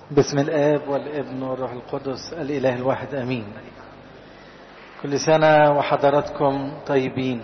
باسم الآب والابن والروح القدس الإله الواحد آمين. كل سنة وحضراتكم طيبين.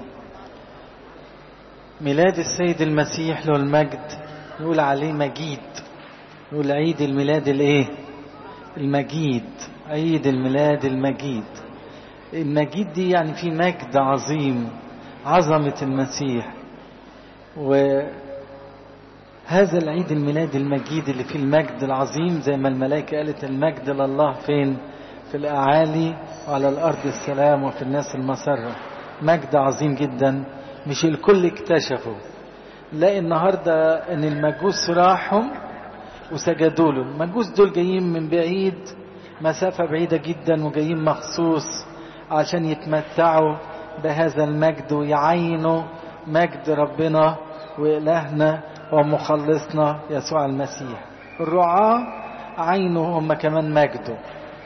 ميلاد السيد المسيح له المجد نقول عليه مجيد، نقول عيد الميلاد المجيد، عيد الميلاد المجيد. المجيد دي يعني في مجد عظيم، عظمة المسيح. وهذا العيد الميلاد المجيد اللي فيه المجد العظيم، زي ما الملائكة قالت المجد لله فين؟ في الأعالي وعلى الأرض السلام وفي الناس المسرة. مجد عظيم جدا مش الكل اكتشفوا. لا النهاردة ان المجوس راحوا وسجدوا له. المجوس دول جايين من بعيد، مسافة بعيدة جدا، وجايين مخصوص عشان يتمتعوا بهذا المجد ويعينوا مجد ربنا وإلهنا ومخلصنا يسوع المسيح. الرعاة عينوا هم كمان مجده.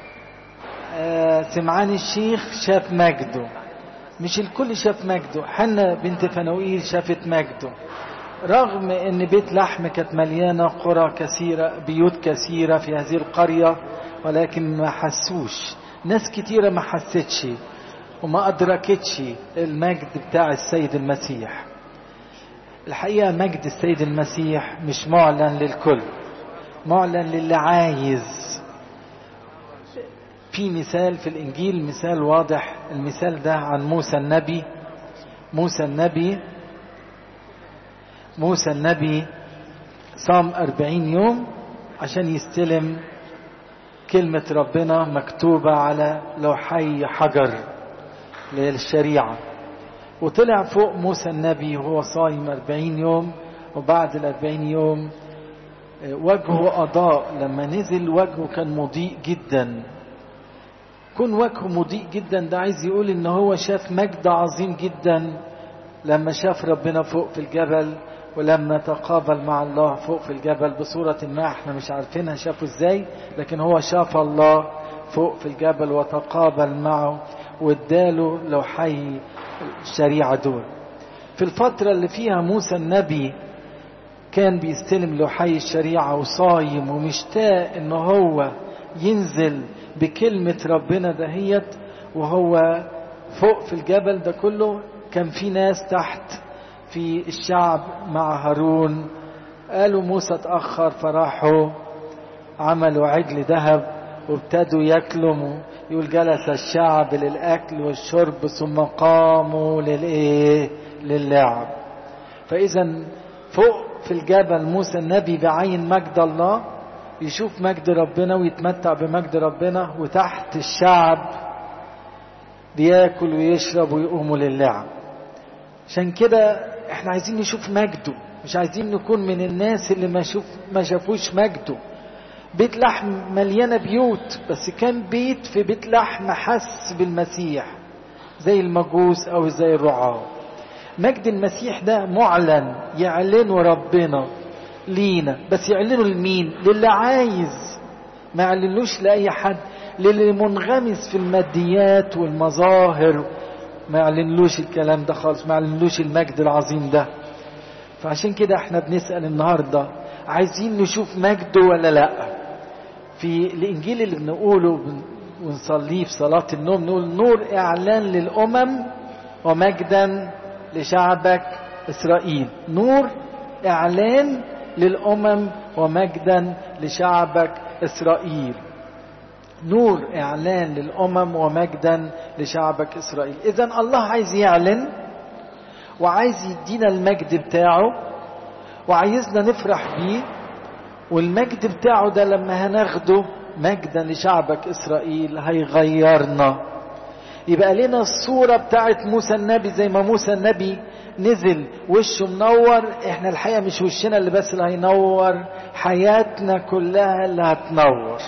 سمعان الشيخ شاف مجده، مش الكل شاف مجده. حنا بنت فنوئيل شافت مجده، رغم ان بيت لحم كانت مليانة قرى كثيرة، بيوت كثيرة في هذه القرية، ولكن ما حسوش. ناس كتيرة ما حستش وما أدركتش المجد بتاع السيد المسيح. الحقيقة مجد السيد المسيح مش معلن للكل، معلن للي عايز. في مثال في الإنجيل، مثال واضح. المثال ده عن موسى النبي. موسى النبي صام 40 يوم عشان يستلم كلمة ربنا مكتوبة على لوحي حجر للشريعة. وطلع فوق موسى النبي وهو صايم 40 يوم، وبعد 40 يوم وجهه أضاء. لما نزل وجهه كان مضيء جدا. كون وجهه مضيء جدا ده عايز يقول ان هو شاف مجد عظيم جدا لما شاف ربنا فوق في الجبل، ولما تقابل مع الله فوق في الجبل بصورة ما احنا مش عارفينها شافه ازاي، لكن هو شاف الله فوق في الجبل وتقابل معه واداله لوحي الشريعة دول. في الفترة اللي فيها موسى النبي كان بيستلم لوحي الشريعة وصايم ومشتاق ان هو ينزل بكلمة ربنا دهيت، وهو فوق في الجبل ده كله كان في ناس تحت في الشعب مع هارون. قالوا موسى اتأخر، فراحوا عملوا عجل ذهب وابتدوا ياكلوا. يقول جلس الشعب للأكل والشرب ثم قاموا للعب. فإذا فوق في الجبل موسى النبي بعين مجد الله، يشوف مجد ربنا ويتمتع بمجد ربنا، وتحت الشعب بياكل ويشرب ويقوموا للعب. عشان كده احنا عايزين نشوف مجده، مش عايزين نكون من الناس اللي ما شافوش مجده. بيت لحم مليانة بيوت، بس كان بيت في بيت لحم حس بالمسيح زي المجوس او زي الرعاة. مجد المسيح ده معلن، يعلنه ربنا لينا، بس يعلنه لمين؟ للي عايز، ما يعلنلوش لأي حد. للي منغمس في الماديات والمظاهر ما يعلنلوش الكلام ده خالص، ما يعلنلوش المجد العظيم ده. فعشان كده احنا بنسأل النهاردة، عايزين نشوف مجده ولا لا؟ في الإنجيل اللي بنقوله ونصليه في صلاة النوم نقول نور إعلان للأمم ومجدا لشعبك إسرائيل. نور إعلان للأمم ومجدا لشعبك إسرائيل. نور إعلان للأمم ومجدا لشعبك إسرائيل. إذن الله عايز يعلن وعايز يدينا المجد بتاعه وعايزنا نفرح بيه. والمجد بتاعه ده لما هناخده مجدا لشعبك إسرائيل هيغيرنا، يبقى لنا الصورة بتاعت موسى النبي. زي ما موسى النبي نزل وشه منور، احنا الحقيقة مش وشنا اللي بس اللي هينور، حياتنا كلها اللي هتنور.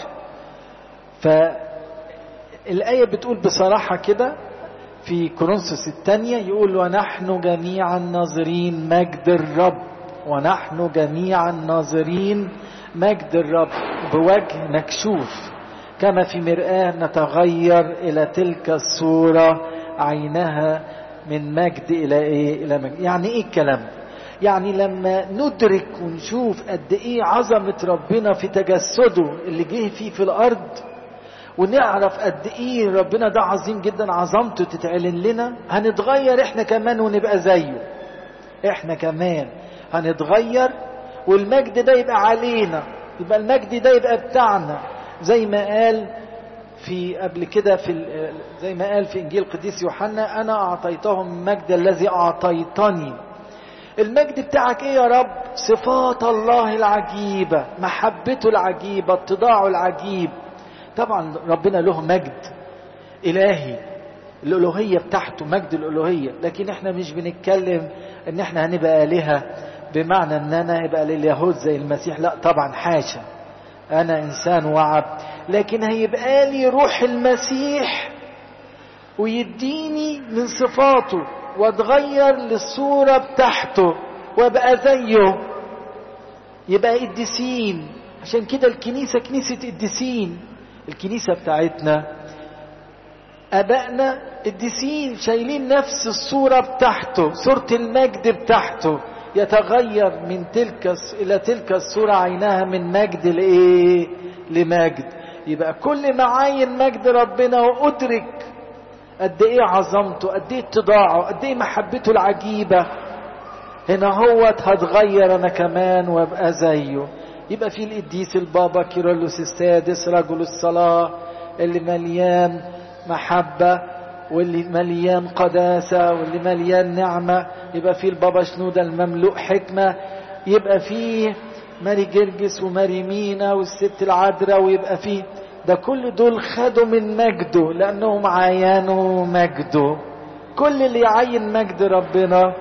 فالآية بتقول بصراحة كده في كورنثوس الثانية، يقول ونحن جميعا ناظرين مجد الرب، ونحن جميعا ناظرين مجد الرب بوجه مكشوف كما في مرآة نتغير إلى تلك الصورة عينها من مجد إلى إيه؟ إلى مجد. يعني إيه الكلام؟ يعني لما ندرك ونشوف قد ايه عظمة ربنا في تجسده اللي جه فيه في الارض، ونعرف قد ايه ربنا ده عظيم جدا، عظمته تتعلن لنا، هنتغير احنا كمان ونبقى زيه. احنا كمان هنتغير والمجد ده يبقى علينا، يبقى المجد ده يبقى بتاعنا، زي ما قال في قبل كده زي ما قال في انجيل القديس يوحنا: انا اعطيتهم المجد الذي اعطيتني. المجد بتاعك ايه يا رب؟ صفات الله العجيبة، محبته العجيبة، اتضاعه العجيب. طبعا ربنا له مجد الهي، الالوهية بتاعته مجد الالوهية، لكن احنا مش بنتكلم ان احنا هنبقى آلهة بمعنى ان انا هيبقى لليهود زي المسيح، لا طبعا حاشا، انا انسان وعبد، لكن هيبقى لي روح المسيح ويديني من صفاته واتغير للصورة بتاعته وابقى زيه، يبقى قديسين. عشان كده الكنيسة كنيسة قديسين. الكنيسة بتاعتنا ابائنا قديسين، شايلين نفس الصورة بتاعته، صورة المجد بتاعته، يتغير من تلك الى تلك الصورة عينها من مجد لايه؟ لمجد. يبقى كل ما عاين مجد ربنا وادرك قد ايه عظمته، قد ايه اتضاعه، قد ايه محبته العجيبة، هنا هوت هتغير انا كمان وابقى زيه. يبقى في القديس البابا كيرلس السادس رجل الصلاة اللي مليان محبة واللي مليان قداسة واللي مليان نعمة. يبقى في البابا شنودة المملوء حكمة. يبقى فيه ماري جرجس وماري مينا والست العذراء. ويبقى فيه ده كل دول خدوا من مجده لأنهم عاينوا مجده. كل اللي يعين مجد ربنا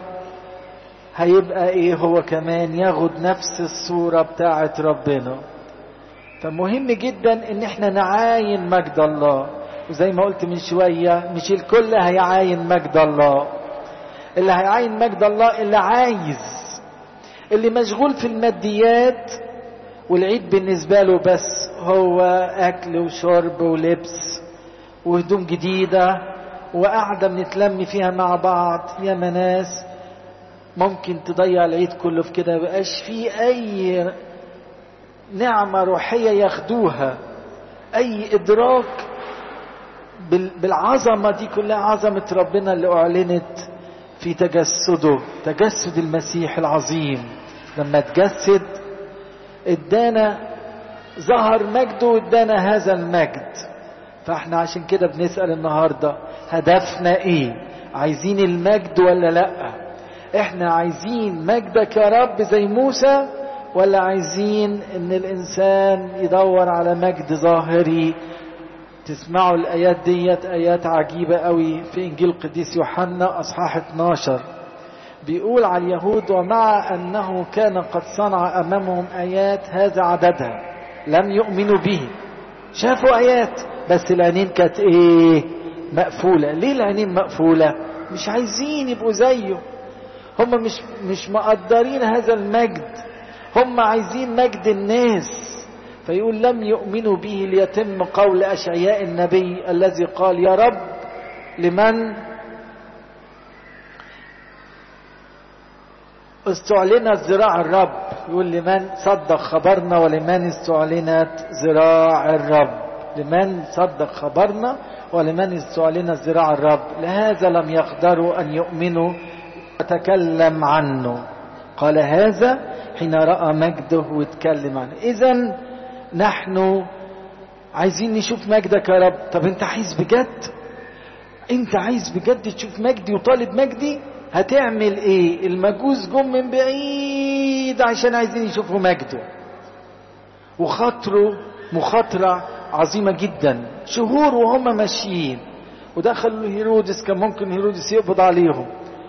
هيبقى ايه؟ هو كمان ياخد نفس الصورة بتاعة ربنا. فمهم جدا ان احنا نعاين مجد الله. وزي ما قلت من شوية، مش الكل هيعاين مجد الله. اللي هيعاين مجد الله اللي عايز، اللي مشغول في الماديات والعيد بالنسبة له بس هو أكل وشرب ولبس وهدوم جديدة وقاعدة بنتلم فيها مع بعض. يا ناس ممكن تضيع العيد كله في كده، مبقاش فيه أي نعمة روحية ياخدوها، أي إدراك بالعظمة دي كلها، عظمة ربنا اللي أعلنت في تجسده، تجسد المسيح العظيم. لما تجسد ادانا، ظهر مجده وادانا هذا المجد. فاحنا عشان كده بنسأل النهاردة هدفنا ايه؟ عايزين المجد ولا لا؟ احنا عايزين مجدك يا رب زي موسى، ولا عايزين ان الانسان يدور على مجد ظاهري؟ تسمعوا الايات ديت، ايات عجيبة قوي في انجيل القديس يوحنا اصحاح 12. بيقول على اليهود: ومع انه كان قد صنع امامهم ايات هذا عددها لم يؤمنوا به. شافوا ايات بس العينين كانت ايه؟ مقفولة. ليه العينين مقفولة؟ مش عايزين يبقوا زيه. هم مش مقدرين هذا المجد، هم عايزين مجد الناس. فيقول: لم يؤمنوا به ليتم قول أشعياء النبي الذي قال: يا رب لمن استعلنت ذراع الرب. يقول: لمن صدق خبرنا ولمن استعلنت ذراع الرب. لمن صدق خبرنا ولمن استعلنت ذراع الرب. لهذا لم يقدروا أن يؤمنوا وتكلم عنه. قال هذا حين رأى مجده وتكلم عنه. إذن نحن عايزين نشوف مجدك يا رب. طب انت عايز بجد؟ انت عايز بجد تشوف مجدي وطالب مجدي؟ هتعمل ايه؟ المجوس جم من بعيد عشان عايزين يشوفوا مجده، وخاطروا مخاطرة عظيمة جدا. شهور وهم ماشيين ودخلوا هيرودس، كان ممكن هيرودس يقبض عليهم،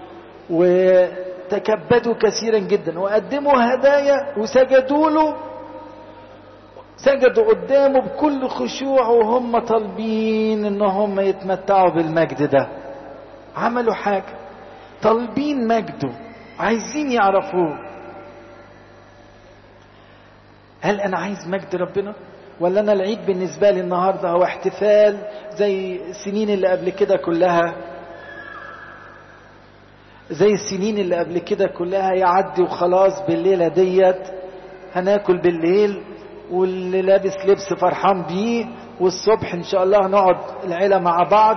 وتكبدوا كثيرا جدا وقدموا هدايا وسجدوا له، سجدوا قدامه بكل خشوع وهم طالبين ان هم يتمتعوا بالمجد ده. عملوا حاجة، طالبين مجده، عايزين يعرفوه. هل انا عايز مجد ربنا؟ ولا انا العيد بالنسبة لي النهاردة هو احتفال زي السنين اللي قبل كده كلها؟ زي السنين اللي قبل كده كلها يعدي وخلاص، بالليلة ديت هناكل بالليل واللي لابس لبس فرحان بيه، والصبح ان شاء الله هنقعد العيلة مع بعض.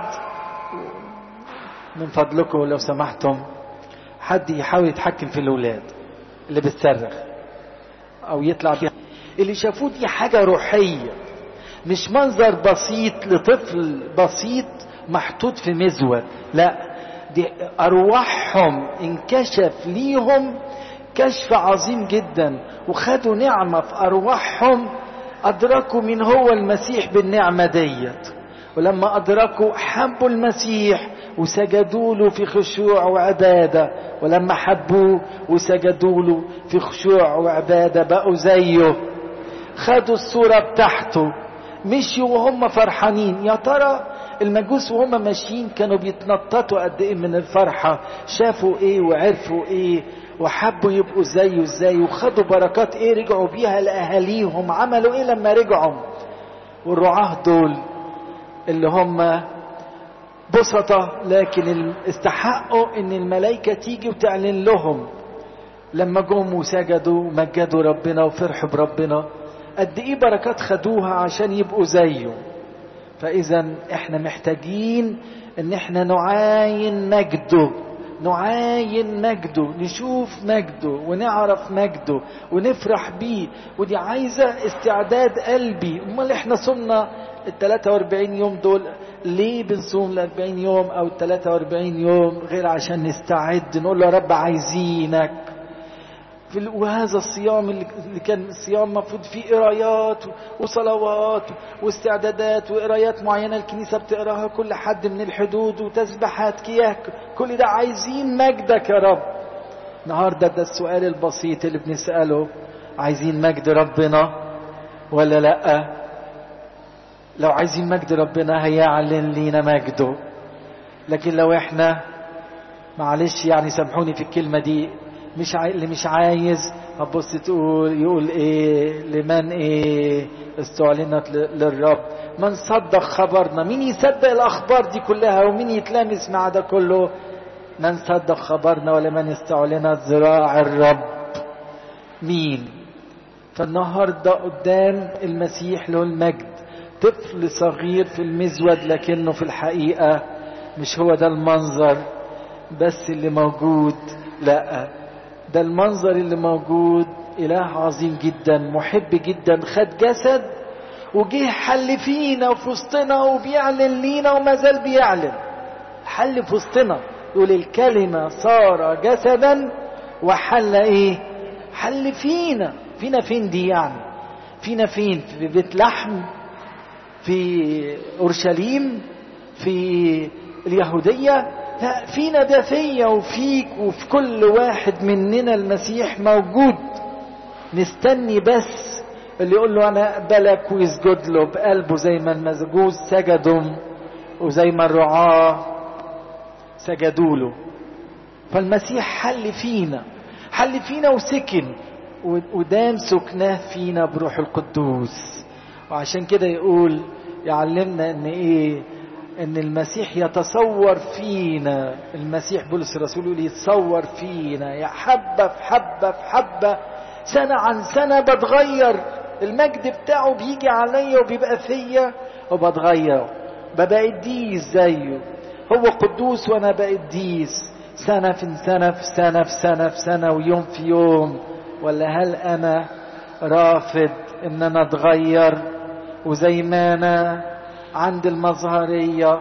من فضلكم لو سمحتم حد يحاول يتحكم في الأولاد اللي بتصرخ أو يطلع بيها. اللي شافوه دي حاجة روحية، مش منظر بسيط لطفل بسيط محطوط في مزود، لا دي أرواحهم انكشف ليهم كشف عظيم جدا، وخدوا نعمة في أرواحهم، أدركوا من هو المسيح بالنعمة ديت. ولما أدركوا حبوا المسيح وسجدوا له في خشوع وعبادة، ولما حبوه وسجدوا له في خشوع وعبادة بقوا زيه، خدوا الصورة بتاعته، مشيوا وهم فرحانين. يا ترى المجوس وهم ماشيين كانوا بيتنططوا قد ايه من الفرحة، شافوا ايه وعرفوا ايه وحبوا يبقوا زيه ازاي، وخدوا بركات ايه رجعوا بيها لأهاليهم، عملوا ايه لما رجعوا. والرعاة دول اللي هم بسطة لكن استحقوا ان الملائكة تيجي وتعلن لهم، لما جم وسجدوا ومجدوا ربنا وفرحوا بربنا قد ايه بركات خدوها عشان يبقوا زيه. فاذا احنا محتاجين ان احنا نعاين مجده، نعاين مجده، نشوف مجده ونعرف مجده ونفرح بيه. ودي عايزة استعداد قلبي. امال احنا صمنا ال 43 يوم دول ليه؟ بنصوم ال 40 يوم او ال 43 يوم غير عشان نستعد نقول له يا رب عايزينك. وهذا الصيام اللي كان صيام مفروض فيه قرايات وصلوات واستعدادات وقرايات معينة الكنيسة بتقراها كل حد من الحدود وتسبحات كياك، كل ده عايزين مجدك يا رب. النهاردة ده السؤال البسيط اللي بنسأله، عايزين مجد ربنا ولا لأ؟ لو عايزين مجد ربنا هيعلن لينا مجده. لكن لو احنا معلش يعني سامحوني في الكلمة دي، اللي مش عايز هتبص تقول يقول ايه لمن ايه استعلنت للرب، من صدق خبرنا. مين يصدق الاخبار دي كلها ومين يتلامس مع ده كله؟ من صدق خبرنا ولمن استعلنت ذراع الرب. مين؟ فالنهارده قدام المسيح له المجد طفل صغير في المزود، لكنه في الحقيقة مش هو ده المنظر بس اللي موجود، لا ده المنظر اللي موجود إله عظيم جدا محب جدا، خد جسد وجه حل فينا وفي وسطنا وبيعلن لينا وما زال بيعلن. حل في وسطنا، يقول الكلمة صار جسدا وحل ايه؟ حل فينا. فينا فين دي يعني؟ فينا فين؟ في بيت لحم، في أورشليم، في اليهودية؟ لا، فينا ده فيا وفيك وفي كل واحد مننا المسيح موجود. نستني بس اللي يقول له أنا أقبلك ويسجد له بقلبه زي ما المجوس سجدوا وزي ما الرعاة سجدوا له. فالمسيح حل فينا وسكن ودام سكناه فينا بروح القدوس. وعشان كده يقول يعلمنا ان ايه؟ ان المسيح يتصور فينا. المسيح بولس الرسول يقول يتصور فينا، يا حبة في حبة في حبة، سنة عن سنة بتغير. المجد بتاعه بيجي عليا وبيبقى فيا وبتغير، ببقى قديس زيه. هو قدوس وانا بقى قديس، سنة في سنة في سنة في سنة في سنة ويوم في يوم. ولا هل انا رافض ان انا اتغير وزي ما انا عند المظهرية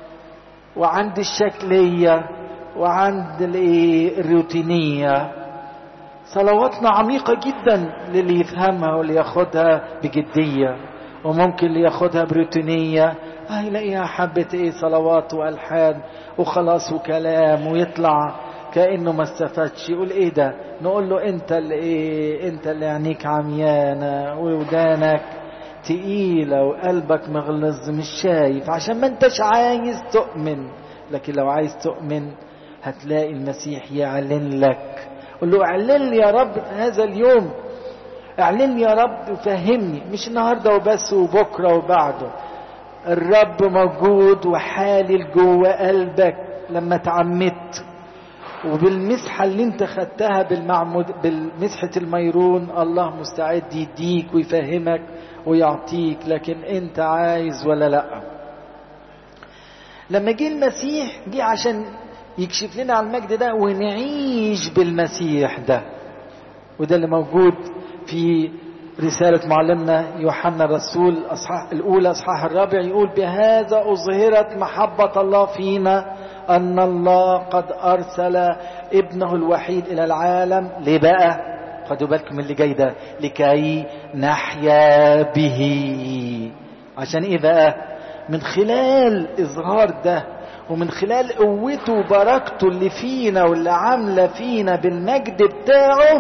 وعند الشكلية وعند الروتينية؟ صلواتنا عميقة جدا للي يفهمها واللي ياخدها بجدية، وممكن اللي ياخدها بروتينية يلاقيها حبة ايه صلوات والحان وخلاص وكلام ويطلع كأنه ما استفادش. يقول ايه ده؟ نقول له انت اللي ايه؟ انت اللي عينيك عميانة وودانك تقيلة وقلبك مغلظ مش شايف، عشان ما انتش عايز تؤمن. لكن لو عايز تؤمن هتلاقي المسيح يعلن لك. قل له اعلن لي يا رب هذا اليوم، اعلن لي يا رب وفهمني، مش النهاردة وبس وبكرة وبعده. الرب موجود وحالل جوه قلبك لما تعمدت وبالمسحة اللي انت خدتها بالمسحة الميرون الله مستعد يديك ويفهمك ويعطيك، لكن انت عايز ولا لا؟ لما جه المسيح جه عشان يكشف لنا على المجد ده ونعيش بالمسيح ده، وده اللي موجود في رسالة معلمنا يوحنا الرسول أصحاح الأولى أصحاح 4 يقول: بهذا أظهرت محبة الله فينا أن الله قد أرسل ابنه الوحيد إلى العالم. ليه بقى؟ خدوا بالكم من اللي جاي ده، لكي نحيا به. عشان إيه بقى؟ من خلال إظهار ده ومن خلال قوته وبركته اللي فينا واللي عاملة فينا بالمجد بتاعه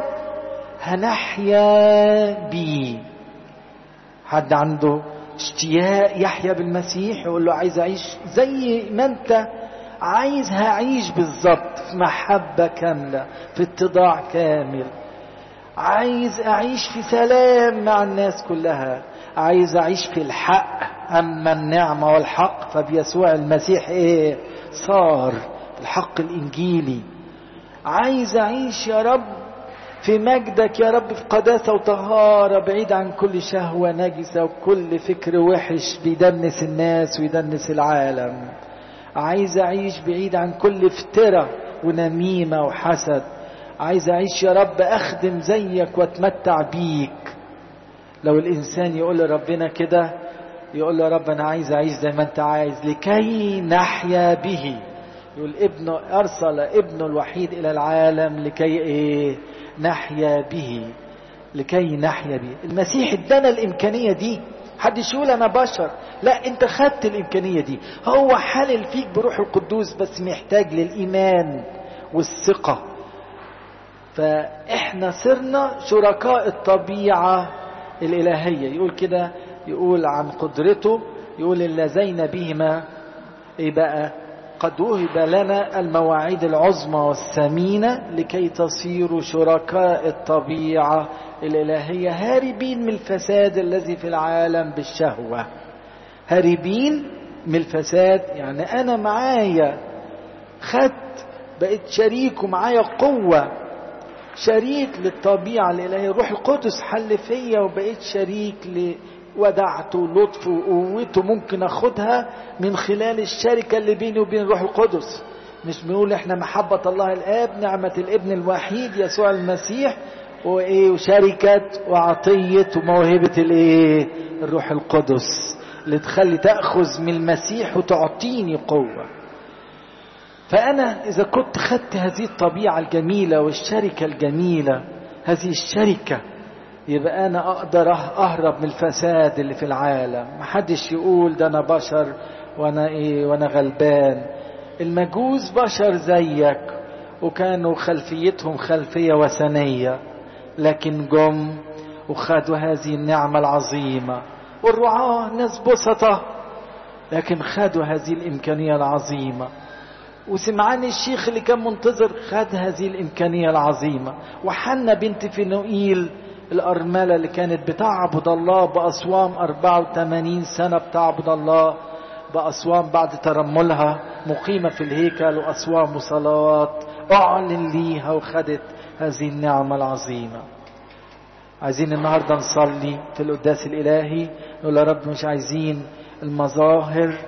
هنحيا بيه. حد عنده اشتياق يحيا بالمسيح يقول له: عايز أعيش زي ما أنت عايز، هعيش بالظبط في محبة كاملة، في اتضاع كامل. عايز أعيش في سلام مع الناس كلها، عايز أعيش في الحق. أما النعمة والحق فبيسوع المسيح إيه؟ صار الحق الإنجيلي. عايز أعيش يا رب في مجدك يا رب، في قداسة وطهارة، بعيد عن كل شهوة نجسة وكل فكر وحش بيدنس الناس ويدنس العالم. عايز أعيش بعيد عن كل افتراء ونميمة وحسد. عايز أعيش يا رب أخدم زيك واتمتع بيك. لو الإنسان يقول لربنا كده، يقول له: يا رب أنا عايز أعيش زي ما أنت عايز لكي نحيا به. يقول ابنه أرسل ابنه الوحيد إلى العالم لكي إيه؟ نحيا به. لكي نحيا به. المسيح ادانا الإمكانية دي. حدش يقول أنا بشر، لا، أنت خدت الإمكانية دي. هو حلل فيك بروح القدوس، بس محتاج للإيمان والثقة. فإحنا صرنا شركاء الطبيعة الإلهية. يقول كده، يقول عن قدرته، يقول: اللذين بهما إيه بقى؟ قد وهب لنا المواعيد العظمى والثمينة لكي تصيروا شركاء الطبيعة الإلهية، هاربين من الفساد الذي في العالم بالشهوة. هاربين من الفساد يعني أنا معايا خدت، بقيت شريك ومعايا قوة، شريك للطبيعة الإلهية. الروح القدس حل فيا وبقيت شريك ودعته ولطفه وقوته ممكن أخدها من خلال الشركة اللي بيني وبين الروح القدس. مش بنقول احنا محبة الله الآب، نعمة الابن الوحيد يسوع المسيح، وإيه؟ وشركة وعطية وموهبة الإيه؟ الروح القدس اللي تخلي تأخذ من المسيح وتعطيني قوة. فأنا إذا كنت خدت هذه الطبيعة الجميلة والشركة الجميلة، هذه الشركة، يبقى أنا أقدر أهرب من الفساد اللي في العالم. محدش يقول ده أنا بشر وأنا إيه وأنا غلبان. المجوس بشر زيك وكانوا خلفيتهم خلفية وثنية، لكن جم وخدوا هذه النعمة العظيمة. والرعاة ناس بسطة لكن خدوا هذه الإمكانية العظيمة. وسمعان الشيخ اللي كان منتظر خد هذه الإمكانية العظيمة. وحنا بنت فنوئيل الأرملة اللي كانت بتعبد الله بأصوام 84 سنة بتعبد الله بأصوام بعد ترملها، مقيمة في الهيكل وأصوام وصلوات، أعلن ليها وخدت هذه النعمة العظيمة. عايزين النهاردة نصلي في القداس الإلهي نقول: يا رب مش عايزين المظاهر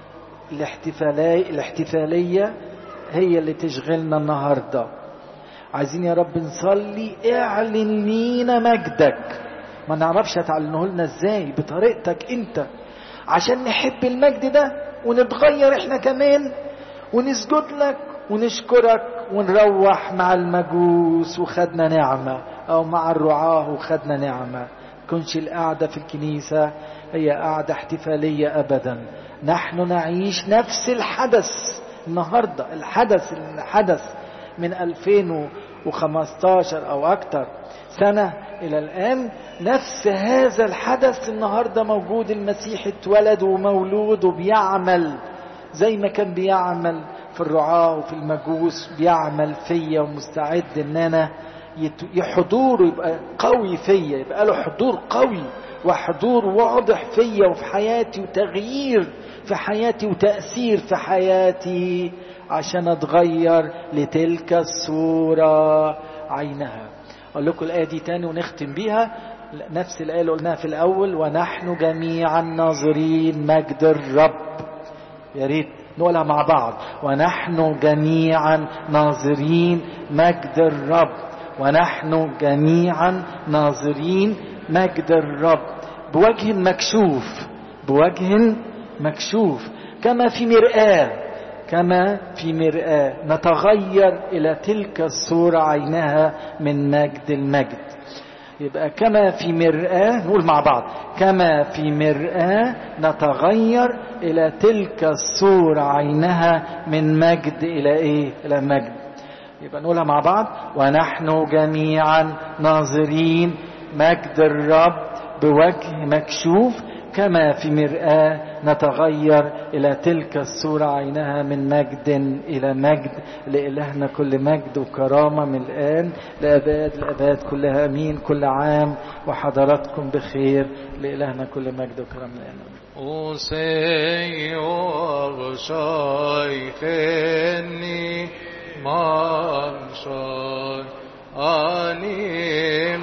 الاحتفالية هي اللي تشغلنا النهاردة. عايزين يا رب نصلي: اعلن لينا مجدك. ما نعرفش هتعلنه لنا ازاي، بطريقتك انت، عشان نحب المجد ده ونتغير احنا كمان ونسجد لك ونشكرك ونروح مع المجوس وخدنا نعمة، او مع الرعاة وخدنا نعمة. كنش القعدة في الكنيسة هي قعدة احتفالية ابدا. نحن نعيش نفس الحدث النهاردة. الحدث اللي حدث من 2015 أو أكتر سنة إلى الآن، نفس هذا الحدث النهاردة موجود. المسيح اتولد ومولود وبيعمل زي ما كان بيعمل في الرعاة وفي المجوس، بيعمل فيا ومستعد ان انا حضوره يبقى قوي فيا، يبقى له حضور قوي وحضور واضح فيا وفي حياتي، وتغيير في حياتي وتأثير في حياتي، عشان اتغير لتلك الصورة عينها. اقول لكم الآية دي تاني ونختم بيها، نفس الآية اللي قلناها في الأول: ونحن جميعا ناظرين مجد الرب. يا ريت نقولها مع بعض: ونحن جميعا ناظرين مجد الرب. ونحن جميعا ناظرين مجد الرب بوجه مكشوف، بوجه مكشوف كما في مرآة، كما في مرآة نتغير إلى تلك الصورة عينها من مجد المجد. يبقى كما في مرآة، نقول مع بعض: كما في مرآة نتغير إلى تلك الصورة عينها من مجد إلى إيه؟ إلى مجد. يبقى نقولها مع بعض: ونحن جميعا ناظرين مجد الرب بوجه مكشوف كما في مرآة نتغير إلى تلك الصورة عينها من مجد إلى مجد. لإلهنا كل مجد وكرامة من الآن لأباد الأباد كلها أمين. كل عام وحضراتكم بخير. لإلهنا كل مجد وكرامة من الآن. O Señor, soy geni, man soy.